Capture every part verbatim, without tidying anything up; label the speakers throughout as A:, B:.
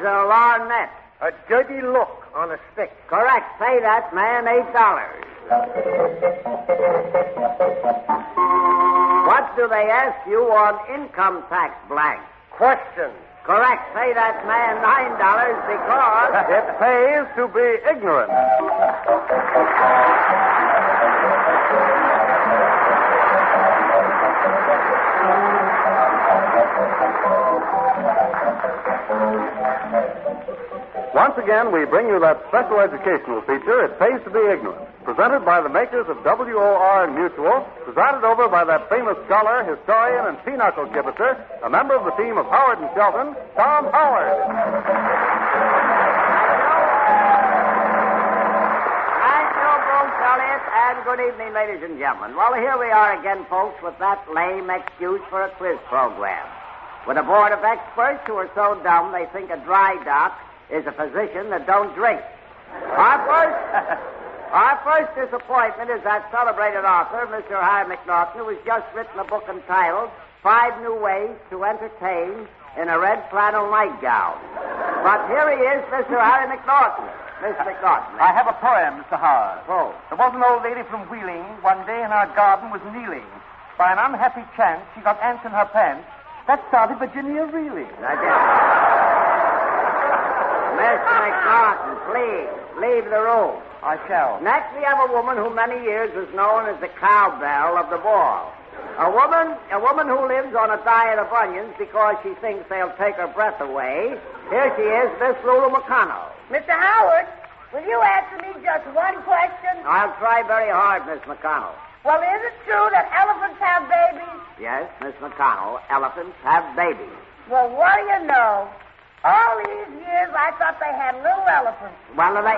A: a lorgnette.
B: A dirty look on a stick.
A: Correct. Pay that man eight dollars. What do they ask you on income tax blank?
B: Questions.
A: Correct. Pay that man nine dollars because...
C: It pays to be ignorant. Once again, we bring you that special educational feature, It Pays to Be Ignorant, presented by the makers of W O R Mutual, presided over by that famous scholar, historian, and pinochle kibitzer, a member of the team of Howard and Shelton, Tom Howard.
A: Thank you, Bruce Elliott, and good evening, ladies and gentlemen. Well, here we are again, folks, with that lame excuse for a quiz program. With a board of experts who are so dumb they think a dry dock is a physician that don't drink. Our first, our first disappointment is that celebrated author, Mister Harry McNaughton, who has just written a book entitled Five New Ways to Entertain in a Red Flannel Nightgown. But here he is, Mister Harry McNaughton. Mister McNaughton.
D: I have a poem, Mister Howard.
A: Oh.
D: There was an old lady from Wheeling one day in our garden was kneeling. By an unhappy chance, she got ants in her pants. That started Virginia reeling.
A: I did. Mister McNaughton, please, leave the room.
D: I shall.
A: Next, we have a woman who many years was known as the cowbell of the ball. A woman, a woman who lives on a diet of onions because she thinks they'll take her breath away. Here she is, Miss Lulu McConnell.
E: Mister Howard, will you answer me just one question?
A: I'll try very hard, Miss McConnell.
E: Well, is it true that elephants have babies?
A: Yes, Miss McConnell, elephants have babies.
E: Well, what do you know? All these years, I thought they had little elephants.
A: Well, they...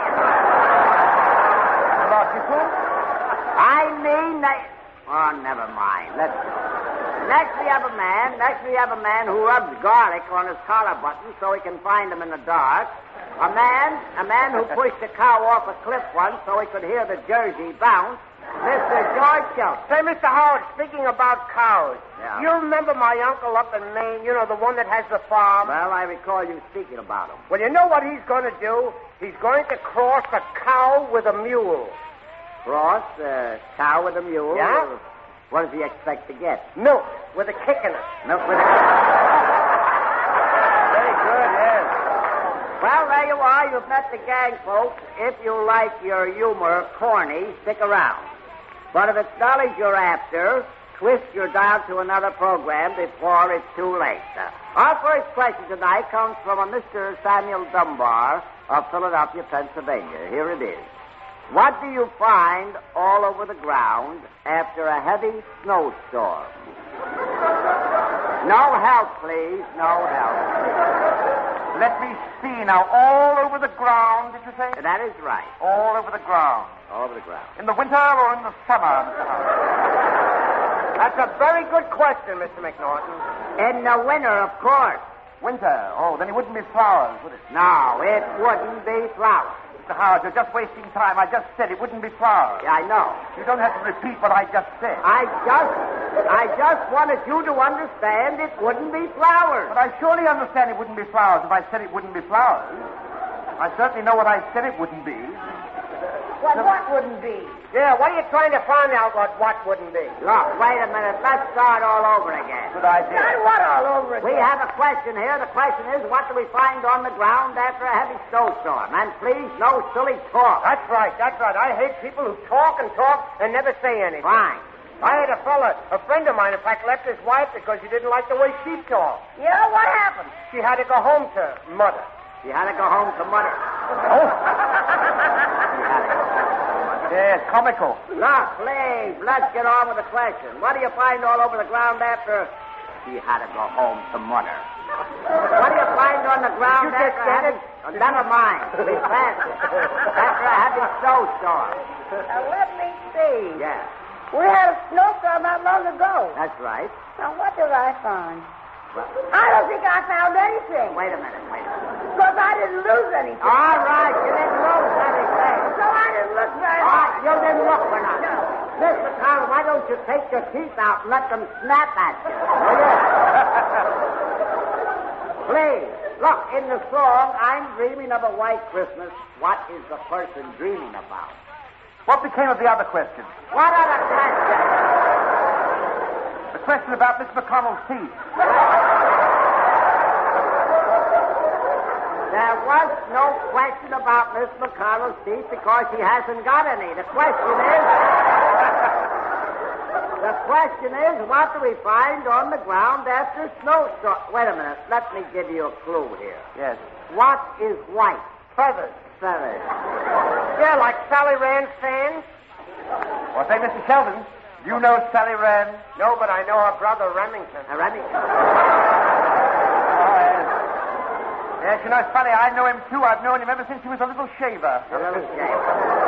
D: Logical?
A: I mean, they... Oh, never mind. Let's go. Next we have a man. Next we have a man who rubs garlic on his collar button so he can find him in the dark. A man, a man who pushed a cow off a cliff once so he could hear the Jersey bounce. Mister George Shelton.
B: Say, Mister Howard, speaking about cows,
A: Yeah.
B: you remember my uncle up in Maine, you know, the one that has the farm?
A: Well, I recall you speaking about him.
B: Well, you know what he's going to do? He's going to cross a cow with a mule.
A: Cross, a uh, cow with a mule.
B: Yeah?
A: What does he expect to get?
B: Milk with a kick in it.
A: Milk with a... Very good, yes. Well, there you are. You've met the gang, folks. If you like your humor corny, stick around. But if it's knowledge you're after, twist your dial to another program before it's too late. Uh, our first question tonight comes from a Mister Samuel Dunbar of Philadelphia, Pennsylvania. Here it is. What do you find all over the ground after a heavy snowstorm? No help, please. No help.
D: Let me see now. All over the ground, did you say?
A: That is right.
D: All over the ground.
A: All over the ground.
D: In the winter or in the summer, Mister Howard?
B: That's a very good question, Mister McNaughton.
A: In the winter, of course.
D: Winter. Oh, then it wouldn't be flowers, would it?
A: No, it wouldn't be flowers.
D: Mister Howard, you're just wasting time. I just said it wouldn't be flowers.
A: Yeah, I know.
D: You don't have to repeat what I just said.
A: I just, I just wanted you to understand it wouldn't be flowers.
D: But I surely understand it wouldn't be flowers if I said it wouldn't be flowers. I certainly know what I said it wouldn't be.
E: What, what wouldn't be?
B: Yeah, what are you trying to find out what what wouldn't be?
A: Look, wait a minute. Let's start all over again.
D: Good idea.
E: Not what all over again?
A: We have a question here. The question is, what do we find on the ground after a heavy snowstorm? And please, no silly talk.
B: That's right, that's right. I hate people who talk and talk and never say anything.
A: Fine.
B: I had a fella, a friend of mine, in fact, left his wife because he didn't like the way she talked.
E: Yeah, what happened?
B: She had to go home to mother.
A: You had to go home to mother.
D: Oh. Yes, comical.
A: Look, please, let's get on with the question. What do you find all over the ground after... She had to go home to mother. What do you find on the ground
B: You just
A: after a
B: said
A: heavy... Oh, never mind. Be faster. After a heavy snowstorm.
E: Now, let me see.
A: Yeah,
E: We had a snowstorm not long ago.
A: that's right.
E: Now, what did I find?
A: Well,
E: I don't think I found anything.
A: wait a minute, wait a minute.
E: Because I didn't lose anything.
A: All right, you didn't lose anything.
E: So I didn't look very
A: All right,
E: hard.
A: you didn't look for nothing.
E: No.
A: Mister Carl, why don't you take your teeth out and let them snap at you? Will you? Please. Look, in the song, I'm dreaming of a white Christmas. What is the person dreaming about?
D: What became of the other question?
A: What other question?
D: The question about Miss McConnell's teeth.
A: There was no question about Miss McConnell's teeth because she hasn't got any. The question is... the question is, what do we find on the ground after a snowstorm? Wait a minute. Let me give you a clue here.
D: Yes.
A: What is white?
B: Feathers.
A: Feathers.
B: Yeah, like Sally Rand's fans.
D: Well, say, Mister Sheldon, you know Sally Rand?
B: No, but I know her brother Remington.
A: Uh, Remy?
D: Yes, you know, it's funny. I know him, too. I've known him ever since he was a little shaver.
A: A little shame.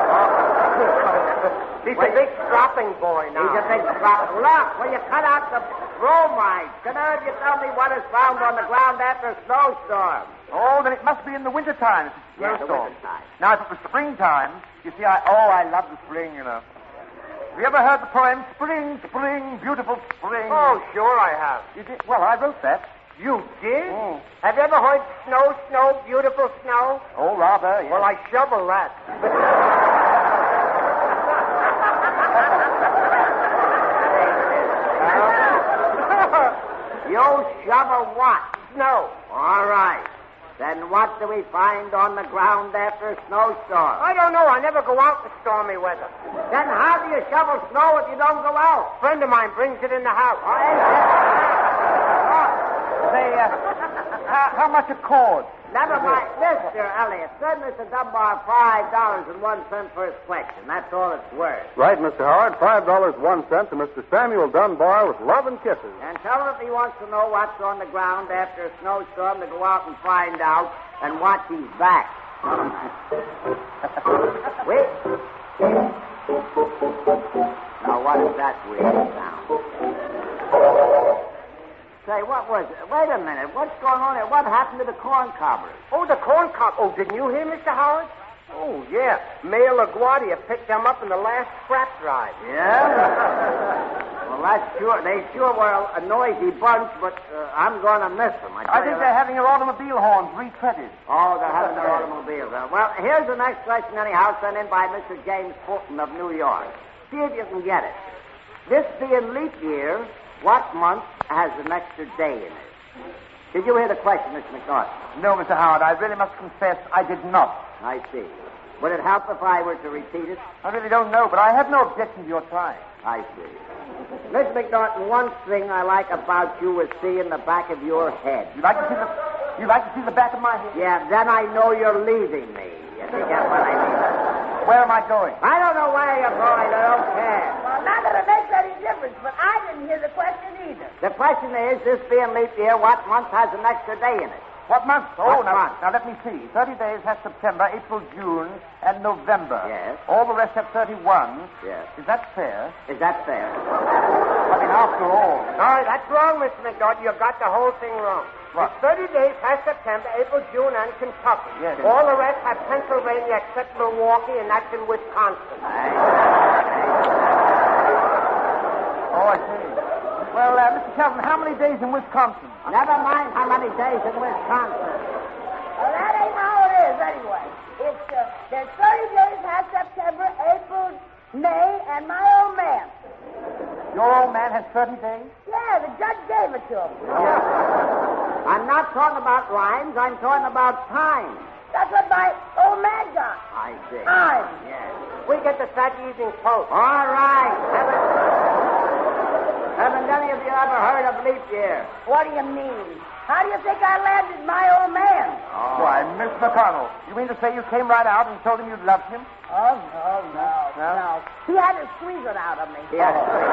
B: He's a big strapping boy now.
A: He's a big drop. Look, will you cut out the bromide? Can either of you tell me what is found on the ground after a snowstorm?
D: Oh, then it must be in the wintertime. It's a
A: Yeah, the
D: snowstorm.
A: wintertime.
D: Now, if it was springtime, you see, I... Oh, I love the spring, you know. Have you ever heard the poem, Spring, Spring, Beautiful Spring?
B: Oh, sure I have.
D: You did? Well, I wrote that.
B: You did?
D: Mm.
B: Have you ever heard Snow, Snow, Beautiful Snow?
D: Oh, rather, yes.
B: Well, I shovel that.
A: You shovel what?
B: Snow.
A: All right. Then what do we find on the ground after a snowstorm?
B: I don't know. I never go out in stormy weather.
A: Then how do you shovel snow if you don't go out?
B: A friend of mine brings it in the house.
A: Oh, is it?
D: Say, uh, how, how much a cord?
A: Never mind. Mister Elliott, send Mister Dunbar five dollars and one cent for his question. That's all it's worth.
C: Right, Mister Howard. Five dollars one cent to Mister Samuel Dunbar with love and kisses.
A: And tell him if he wants to know what's on the ground after a snowstorm to go out and find out and watch his back. Wait. Now, what is that weird sound? Say, what was it? Wait a minute. What's going on here? What happened to the corn cobbers?
B: Oh, the corn cob. Oh, didn't you hear, Mister Howard? Oh, yeah. Mayor LaGuardia picked them up in the last scrap drive.
A: Yeah? Well, that's sure. They sure were a noisy bunch, but uh, I'm going to miss them. I,
D: I think they're having their automobile horns retreaded.
A: Oh, they're having their automobiles. Uh, well, here's the next question, anyhow, sent in by Mister James Fulton of New York. See if you can get it. This being leap year, what month has an extra day in it? Did you hear the question, Mister McNaughton?
D: No, Mister Howard, I really must confess I did not.
A: I see. Would it help if I were to repeat it?
D: I really don't know, but I have no objection to your trying.
A: I see. Miss McNaughton, one thing I like about you is seeing the back of your head.
D: You like to see the you like to see the back of my head?
A: Yeah, then I know you're leaving me. If you get what I mean.
D: Where am I going?
A: I don't know where you're going. I don't care.
E: Well, not that it makes any difference, but I didn't hear the question either.
A: The question is, this being leap year, what month has an extra day in it?
D: What month? Oh,
A: What
D: now,
A: month?
D: now let me see. Thirty days has September, April, June, and November.
A: Yes.
D: All the rest have thirty-one.
A: Yes.
D: Is that fair?
A: Is that fair?
D: I mean, after all.
B: No, that's wrong, Mister McNaughton. You've got the whole thing wrong.
D: What?
B: It's thirty days past September, April, June, and Kentucky.
D: Yes.
B: All the rest have Pennsylvania except Milwaukee, and that's in Wisconsin.
D: Oh, I see. Well, uh, Mister Sheldon, how many days in Wisconsin?
A: Never mind how many days in Wisconsin.
E: Well, that ain't how it is, anyway. It's, uh, there's thirty days past September, April, May, and my old man.
D: Your old man has thirty days?
E: Yeah, the judge gave it to him.
A: I'm not talking about rhymes. I'm talking about time.
E: That's what my old man got.
A: I see.
E: Time.
A: Yes.
B: We get the Saturday Evening Post.
A: All right. Haven't, haven't any of you ever heard of leap year?
E: What do you mean? How do you think I landed my old man?
A: Oh.
D: Why, Miss McConnell, you mean to say you came right out and told him you loved him?
E: Oh, no, no,
D: No?
E: no. He had to squeeze it out of me.
A: Yes.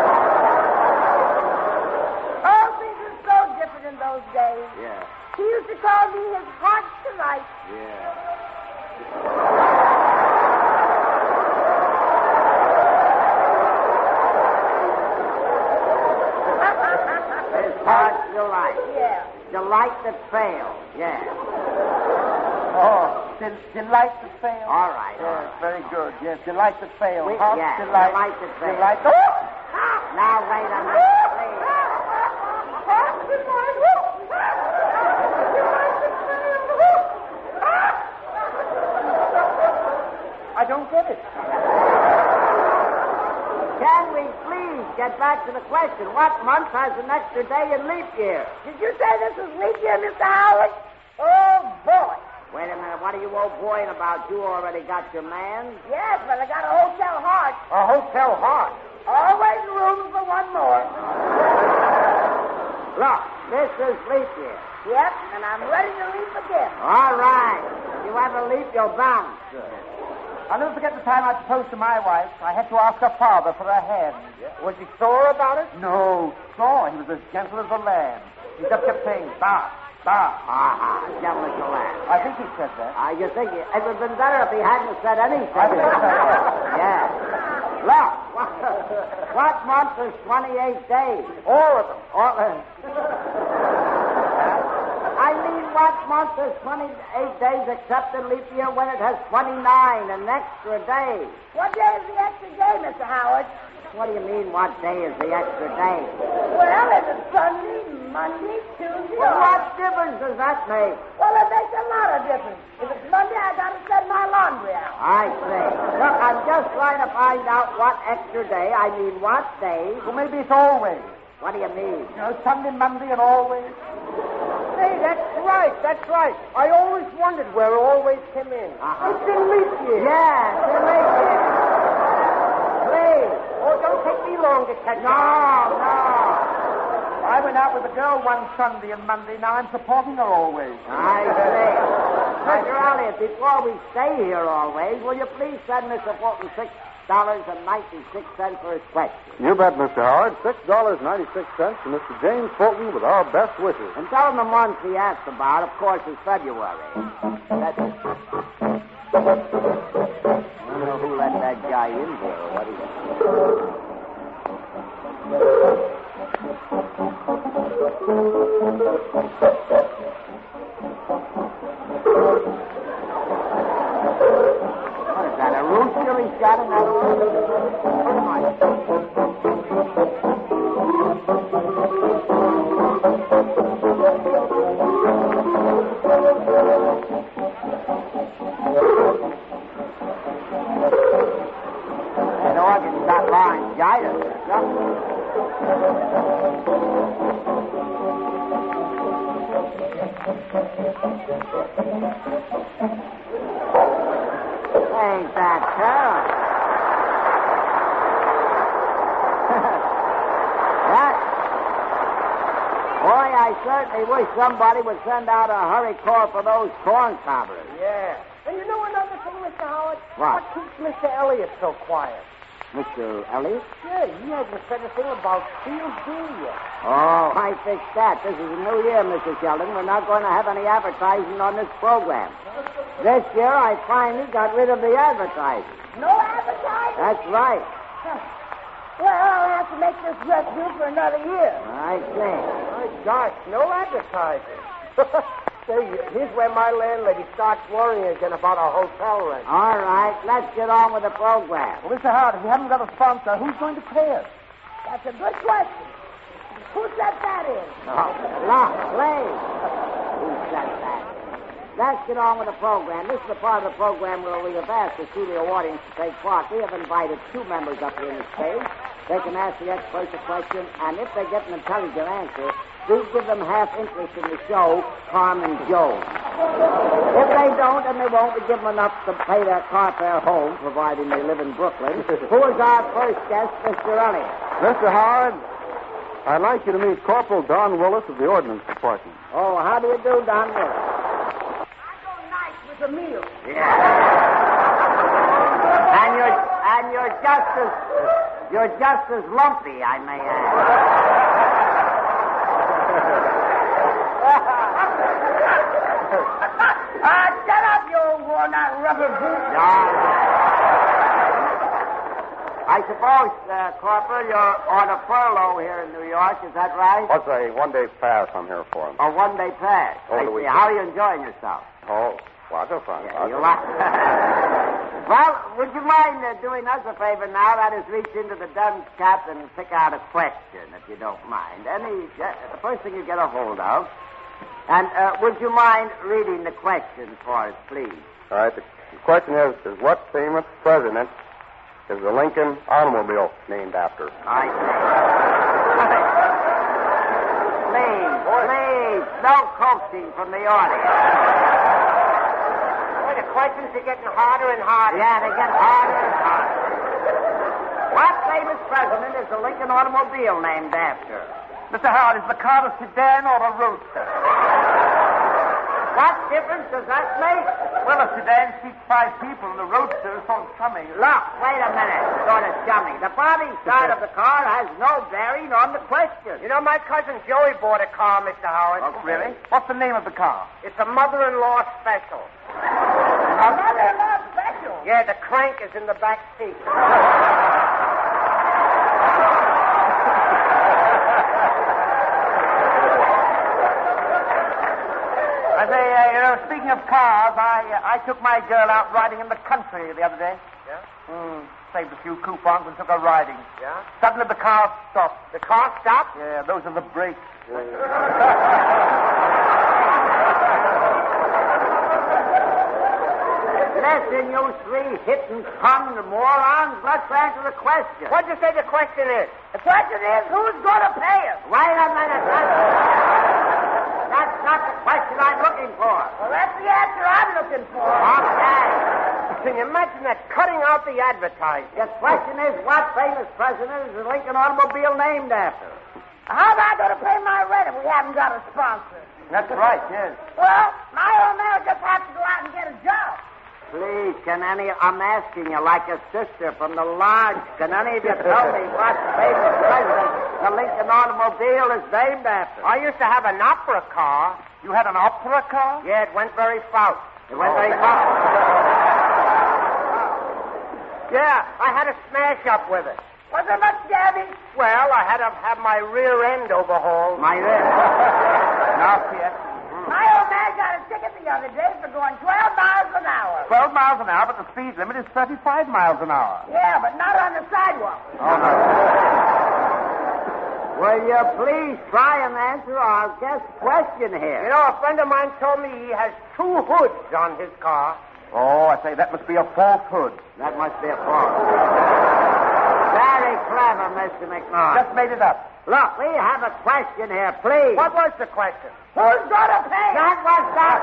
E: Oh, things were so different in those days.
A: Yeah.
E: He used to call me his heart delight.
A: Yeah. His heart's delight.
E: Yeah.
A: Delight that fails. Yeah.
D: Oh, del- delight to fail.
A: All right. All
D: Yes,
A: right.
D: very good. Yes, delight to fail.
A: We-
D: Heart
A: yeah,
D: delight.
A: delight to fail.
D: Delight. Oh!
A: Now, wait a minute, please. get back to the question. What month has an extra day in leap year?
E: Did you say this was leap year, Mister Howard? Oh, boy.
A: Wait a minute. What are you old boying about? You already got your man?
E: Yes, but I got a hotel heart.
B: A hotel heart.
E: Always room for one more.
A: Look, this is leap year.
E: Yep, and I'm ready to leap again.
A: All right. If you ever leap, you'll bounce.
D: I'll never forget the time I proposed to my wife. I had to ask her father for her hand.
B: Was he sore about it?
D: No, sore. He was as gentle as a lamb. He just kept saying, bah, bah.
A: Ah, gentle as a lamb.
D: I think he said that.
A: Ah, you think it, it would have been better if he hadn't said anything.
D: I think so,
A: yeah. Look, what, what month is twenty-eight days?
B: All of them.
A: All, uh, I mean, what month is twenty-eight days except in leap year when it has twenty-nine, an extra day?
E: What day is the extra day, Mister Howard?
A: What do you mean, what day is the extra day?
E: Well, is it Sunday, Monday, Tuesday?
A: Well,
E: or...
A: what difference does that make?
E: Well, it makes a lot of difference. If it's Monday, I got to send my laundry out.
A: I see. Look, I'm just trying to find out what extra day, I mean, what day.
D: Well, maybe it's always.
A: What do you mean?
D: You know, Sunday, Monday, and always.
B: Hey, that's right, that's right. I always wondered where it always came in.
A: Uh-huh.
B: It's in leap year.
A: Yes, in leap year. Please.
B: Oh, don't take me long to catch
A: No,
B: on.
A: no.
D: I went out with a girl one Sunday and Monday. Now I'm supporting her always.
A: I see. Mister Elliott, before we stay here always, will you please send Mister Fulton six dollars and ninety-six cents for his question?
C: You bet, Mister Howard. Six dollars ninety-six cents to Mister James Fulton with our best wishes.
A: And tell him the month he asked about, of course, is February. That's it. I don't know who let that guy in here or what he What is that, a rooster he's got in that order? That organ's got laryngitis or something. Ain't that terrible? That, boy, I certainly wish somebody would send out a hurry call for those corn cobblers.
B: Yeah. And you know another thing, Mister Howard?
A: What?
B: What keeps Mister Elliott so quiet?
A: Mister Elliott?
B: Yeah, he hasn't said a thing about Field D yet.
A: Oh, I fixed that. This is a new year, Mister Sheldon. We're not going to have any advertising on this program. This year, I finally got rid of the advertising.
E: No advertising?
A: That's right.
E: Well, I'll have to make this dress do for another year.
A: I see.
B: My gosh, no advertising. Say, here's where my landlady starts worrying again about our hotel rent.
A: All right, let's get on with the program.
D: Well, Mister Howard, if we haven't got a sponsor, who's going to pay us?
E: That's a good question. Who said that in?
A: Oh, look, please. Who said that? Let's get on with the program. This is the part of the program where we have asked the studio audience to take part. We have invited two members up here in the stage. They can ask the experts a question, and if they get an intelligent answer, we give them half interest in the show, Carmen Jones. If they don't, and they won't, we give them enough to pay their car fare home, providing they live in Brooklyn. Who is our first guest, Mister Elliott?
C: Mister Howard, I'd like you to meet Corporal Don Willis of the Ordnance Department.
A: Oh, how do you do, Don Willis?
E: I go nice with a meal.
A: Yeah. And you're and you're just as you're just as lumpy, I may add.
E: Ah, shut up, you old worn-out rubber boot.
A: I suppose, uh, Corporal, you're on a furlough here in New York. Is that right?
C: What's a one-day pass I'm here for?
A: A one-day pass.
C: Over
A: I
C: the
A: see.
C: weekend.
A: How are you enjoying yourself?
C: Oh, lots of fun.
A: Yeah,
C: lots
A: you
C: of
A: like. Well, would you mind uh, doing us a favor now? That is, reach into the dunce cap and pick out a question, if you don't mind. Any, uh, the first thing you get a hold of. And uh, would you mind reading the question for us, please?
C: All right, the question is, is what famous president is the Lincoln automobile named after?
A: I see. Please, please, no coaxing from the audience.
B: Boy, the questions are getting harder and harder.
A: Yeah, they get harder and harder. What famous president is the Lincoln automobile named after?
D: Mister Howard, is the car a sedan or a roadster?
A: What difference does that make?
D: Well, a sedan seats five people, and a roadster is sort of chummy.
A: Look, wait a minute, sort of chummy. The body side of the car has no bearing on the question.
B: You know, my cousin Joey bought a car, Mister Howard.
D: Oh, really? What's the name of the car?
B: It's a mother-in-law special.
E: A mother-in-law special.
B: Yeah, the crank is in the back seat.
D: I say, uh, you know, speaking of cars, I uh, I took my girl out riding in the country the other day.
B: Yeah?
D: Mm, saved a few coupons and took her riding.
B: Yeah?
D: Suddenly the car stopped.
B: The car stopped?
D: Yeah, those are the brakes.
A: Listen, you three hitting tongue morons. Let's answer the question.
B: What'd you say the question is?
E: The question is, who's going to pay us?
A: Wait a minute. That's, that's not the question I'm looking for.
E: Well, that's the answer I'm looking for.
A: Okay.
B: Can you imagine that? Cutting out the advertising.
A: The question is, what famous president is the Lincoln automobile named after?
E: How am I going to pay my rent if we haven't got a sponsor?
D: That's right, yes.
E: Well, my old man will just have to go out and get a job.
A: Please, can any, I'm asking you like a sister from the lodge, can any of you tell me what famous president the Lincoln automobile is named after?
B: I used to have an opera car.
D: You had an opera car?
B: Yeah, it went very fast.
A: It went very far.
B: Yeah, I had a smash up with it.
E: Was there much damage?
B: Well, I had to have my rear end overhauled.
A: My rib.
D: Now, yes.
E: My old man got a ticket the other day for going twelve miles an hour.
D: Twelve miles an hour, but the speed limit is thirty-five miles an hour.
E: Yeah, but not on the sidewalk.
D: Oh, no.
A: Will you please try and answer our guest question here?
B: You know, a friend of mine told me he has two hoods on his car.
D: Oh, I say, that must be a false hood.
A: That must be a fault. Very clever, Mister McNaught.
D: Just made it up.
A: Look, we have a question here, please.
B: What was the question?
E: Who's going to pay us?
A: That was that.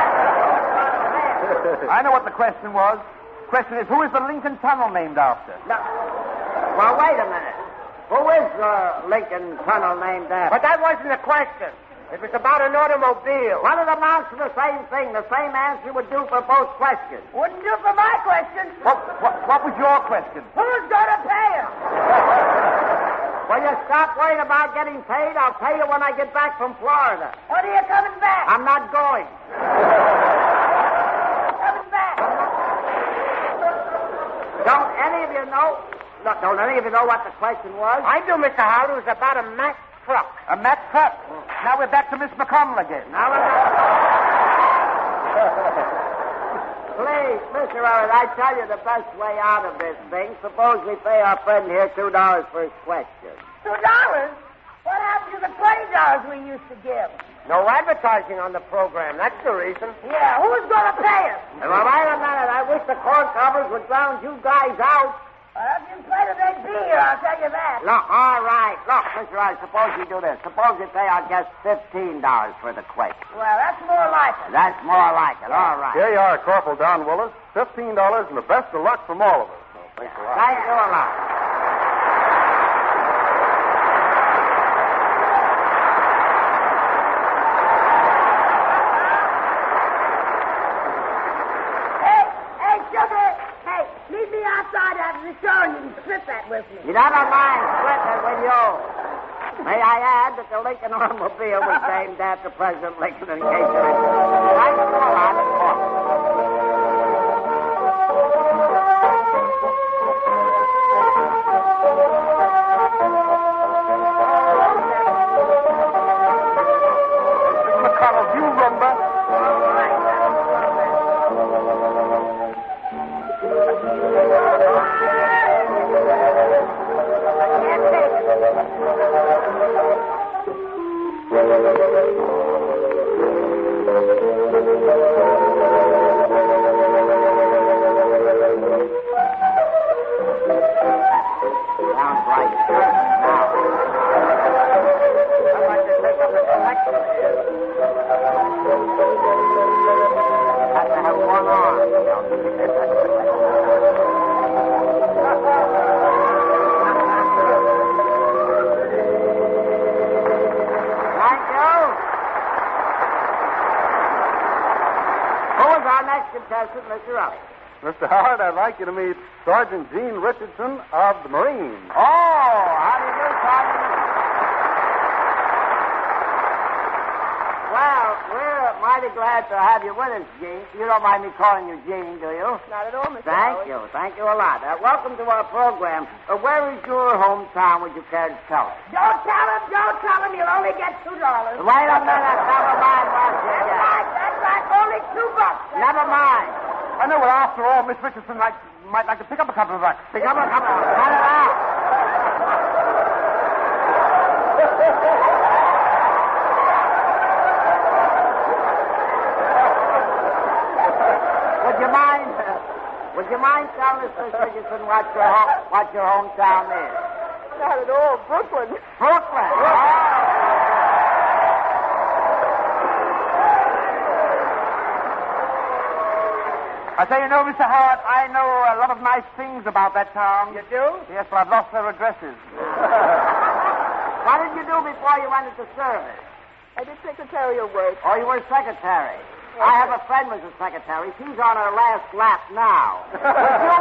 D: I know what the question was. The question is, who is the Lincoln Tunnel named after?
A: No. Well, wait a minute. Who is the Lincoln Tunnel named after?
B: But that wasn't the question. It was about an automobile.
A: Well, it amounts to the same thing. The same answer would do for both questions.
E: Wouldn't do for my question.
D: What, what, what was your question?
E: Who's going to pay us?
A: Will you stop worrying about getting paid? I'll pay you when I get back from Florida.
E: When are you coming back?
A: I'm not going.
E: coming back.
A: Don't any of you know? Look, don't any of you know what the question was?
B: I do, Mister Howard. It was about a Mack truck.
D: A Mack truck. Now we're back to Miss McConnell again.
A: Now we're back. Please, Mister Howard, I tell you the best way out of this thing. Suppose we pay our friend here two dollars for his question.
E: Two dollars? What happened to the twenty dollars we used to give?
B: No advertising on the program. That's the reason.
E: Yeah, who's going to pay us?
A: Well, wait a minute. I wish the corn covers would drown you guys out.
E: Well, if you played it, they'd be here, I'll tell you that.
A: Look, all right. Look, Mister Howard, suppose you do this. Suppose you pay our guest fifteen dollars for the question.
E: Well, that's more like it.
A: That's more like it. All right.
C: Here you are, Corporal Don Willis. Fifteen dollars and the best of luck from all of us. So thanks a lot.
A: Thank you a lot.
E: Hey, hey, Sugar. Hey, meet me outside after the show and you can split that with me.
A: You don't mind splitting it with you. May I add that the Lincoln automobile was named after President Lincoln in case you're interested. Thank you a lot, of course.
D: Miss McConnell, do you rumba?
A: contestant, Mister Elliott.
C: Mister Howard, I'd like you to meet Sergeant Gene Richardson of the Marines.
A: Oh, how do you do, Sergeant? Well, we're mighty glad to have you with us, Gene. You don't mind me calling you Gene, do you?
B: Not at all, Mister
A: Thank
B: Howard.
A: you. Thank you a lot. Uh, welcome to our program. Uh, where is your hometown, would you care to tell us?
E: Don't tell him, don't tell him. You'll only get two dollars.
A: Wait a minute. Never mind what you
E: That's
A: get.
E: right, that's right. Only two bucks.
A: Never mind.
D: I know, well, after all, Miss Richardson might, might like to pick up a couple of bucks.
A: Pick up a couple. Cut it out. Would you mind? Uh, would you mind telling us, Miss Richardson, what your ho- what your hometown is?
B: Not at all. Brooklyn.
A: Brooklyn. Oh.
D: I say, you know, Mister Howard, I know a lot of nice things about that town.
B: You do?
D: Yes, but I've lost their addresses.
A: What did you do before you went into service?
B: I did secretarial work.
A: Oh, you were secretary. I have a friend who's a secretary. She's on her last lap now. Would you,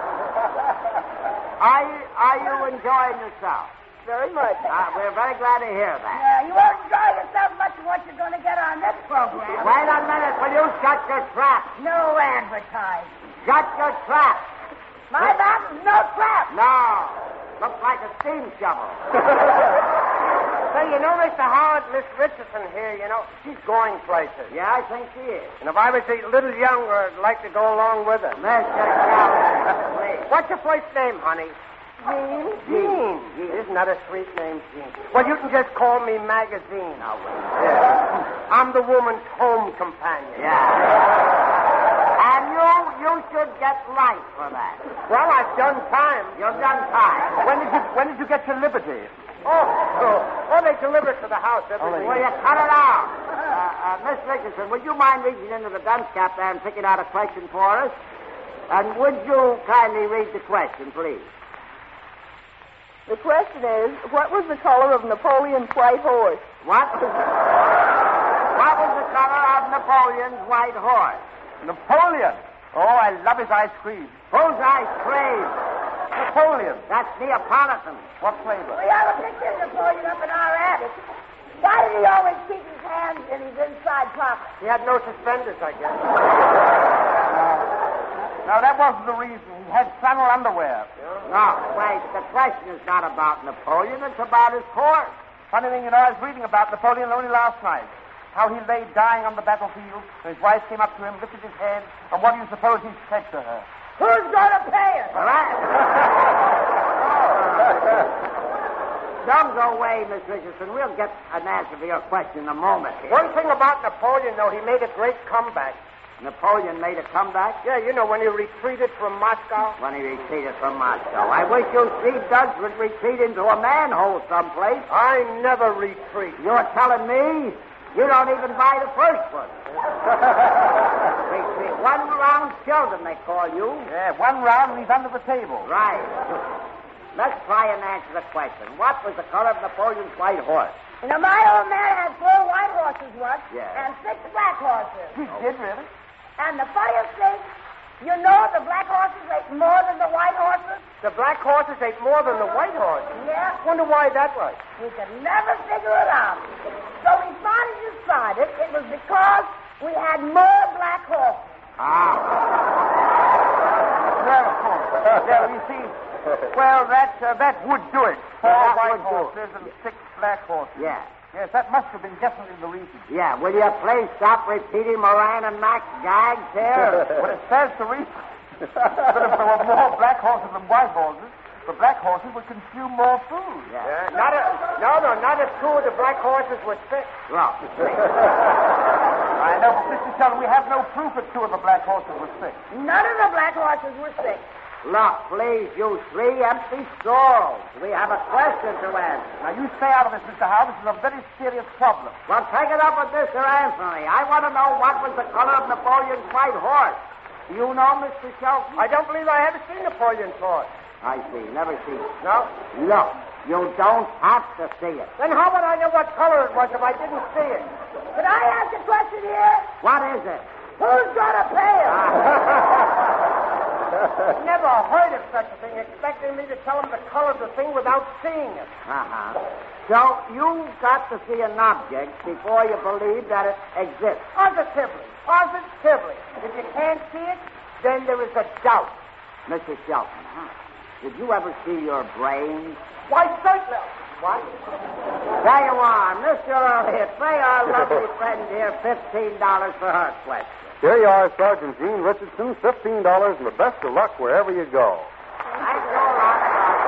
A: uh, are, you, are you enjoying yourself?
B: Very much.
A: Uh, we're very glad to hear that.
E: Yeah, you won't enjoy yourself much of what you're going to get on this program.
A: Wait a minute. Will you shut your trap?
E: No advertising.
A: Shut your trap.
E: My mouth is no trap.
A: No. Looks like a steam shovel.
B: Say, you know, Mister Howard, Miss Richardson here, you know, she's going places.
A: Yeah, I think she is.
B: And if I was a little younger, I'd like to go along with her.
A: Mister Kelly, please.
B: What's your first name, honey? Jean. Jean. Jean. Isn't that a sweet name, Jean? Well, you can just call me Magazine.
A: Now, wait.
B: Yeah. I'm the woman's home companion.
A: Yeah. And you, you should get life for that.
B: Well, I've done time.
A: You've done time.
D: When did you, when did you get your liberty?
B: Oh, oh, oh, they deliver it to the house every
A: Will
B: week.
A: you cut it out? Uh, uh, Miss Richardson, would you mind reaching into the dunce cap there and picking out a question for us? And would you kindly read the question, please?
F: The question is, what was the color of Napoleon's white horse?
A: What was, what was the color of Napoleon's white horse?
D: Napoleon. Oh, I love his ice cream.
A: Whose ice cream?
D: Napoleon.
A: That's Neapolitan.
D: What flavor?
E: We have a picture of Napoleon up in our attic. Why did he always keep his hands in his inside pocket?
B: He had no suspenders, I guess.
D: No, that wasn't the reason. He had flannel underwear.
A: No, wait, the question is not about Napoleon, it's about his horse.
D: Funny thing, you know, I was reading about Napoleon only last night. How he lay dying on the battlefield, and his wife came up to him, lifted his head, and what do you suppose he said to her?
E: Who's going to pay us?
A: All right. Don't go away, Miss Richardson. We'll get an answer for your question in a moment here.
B: One thing about Napoleon, though, he made a great comeback.
A: Napoleon made a comeback?
B: Yeah, you know, when he retreated from Moscow.
A: When he retreated from Moscow. I wish you Steve Duggs would retreat into a manhole someplace.
B: I never retreat.
A: You're telling me you don't even buy the first one. Retreat. One round children, they call you.
D: Yeah, one round and he's under the table.
A: Right. Let's try and answer the question. What was the color of Napoleon's white horse?
E: You know, my old man had four white horses once
A: Yeah.
E: and six black horses.
D: He did, really?
E: And the funniest thing, you know the black horses ate more than the white horses?
B: The black horses ate more than the white horses.
E: Yeah.
B: Wonder why that was.
E: We could never figure it out. So we finally decided it was because we had more black horses.
A: Ah.
D: Well, of course. Yeah, you see, well, that uh, that would do it. Four
A: That
D: white
A: would do it.
D: horses and six black horses.
A: Yeah.
D: Yes, that must have been definitely the reason.
A: Yeah. Will you please stop repeating Moran and Max gags here?
D: But it says the reason. But if there were more black horses than white horses, the black horses would consume more food.
A: Yeah.
B: Yeah, not a, no, no, not if two of the black horses were sick.
A: Well,
D: I know, but Mister Sheldon, we have no proof that two of the black horses were sick.
E: None of the black horses were sick.
A: look, please, you three empty stalls. We have a question to answer.
D: Now, you stay out of this, Mister Howe. This is a very serious problem.
A: Well, take it up with Mister Anthony. I want to know what was the color of Napoleon's white horse. Do you know, Mister Shelton?
B: I don't believe I ever seen Napoleon's horse.
A: I see. Never seen it.
B: No?
A: Look, you don't have to see it.
B: Then how would I know what color it was if I didn't see it?
E: Could I ask a question here?
A: What is it?
B: Who's gonna pay him? Never heard of such a thing, expecting me to tell him the color of the thing without seeing it.
A: Uh-huh. So you've got to see an object before you believe that it exists.
B: Positively. Positively. If you can't see it, then there is a doubt.
A: Mister Shelton, huh? Did you ever see your brain?
B: Why, certainly. What?
A: There you are, Mister Elliott. Pay our lovely friend here fifteen dollars for her question.
C: Here you are, Sergeant Gene Richardson, fifteen dollars and the best of luck wherever you go.
A: Thank you a lot.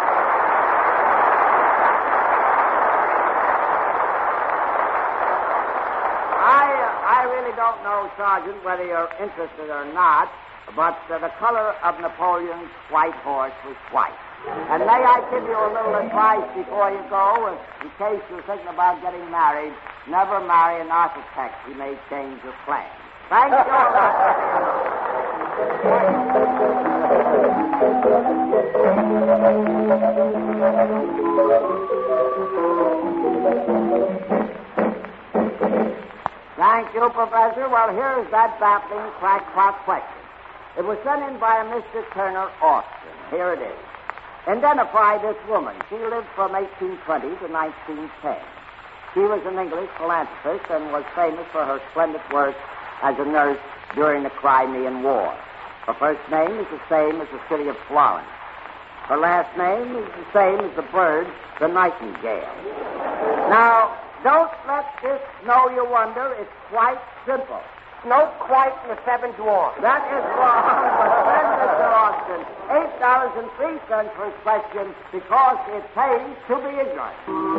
A: I, uh, I really don't know, Sergeant, whether you're interested or not, but uh, the color of Napoleon's white horse was white. And may I give you a little advice before you go, in case you're thinking about getting married, never marry an architect. He may change your plans. Thank you. Thank you, Professor. Well, here's that baffling crackpot question. It was sent in by a Mister Turner Austin. Here it is. Identify this woman. She lived from eighteen twenty to nineteen ten. She was an English philanthropist and was famous for her splendid work as a nurse during the Crimean War. Her first name is the same as the city of Florence. Her last name is the same as the bird, the nightingale. Now, don't let this know you wonder. It's quite simple.
B: No, quite in the seven dwarfs.
A: That is wrong, but then, Mister Austin, eight dollars and three cents for his question because it pays to be ignorant.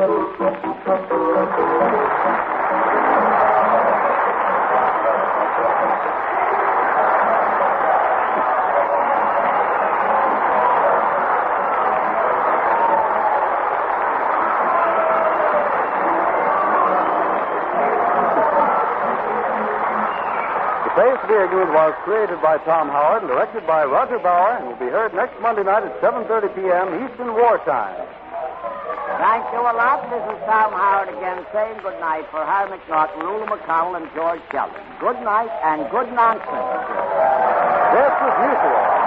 C: Pays to be Ignorant was created by Tom Howard and directed by Roger Bauer and will be heard next Monday night at seven thirty p.m. Eastern Wartime.
A: Thank you a lot. This is Tom Howard again saying good night for Harry McNaughton, Lula McConnell, and George Sheldon. Good night and good nonsense.
C: This is Mutual.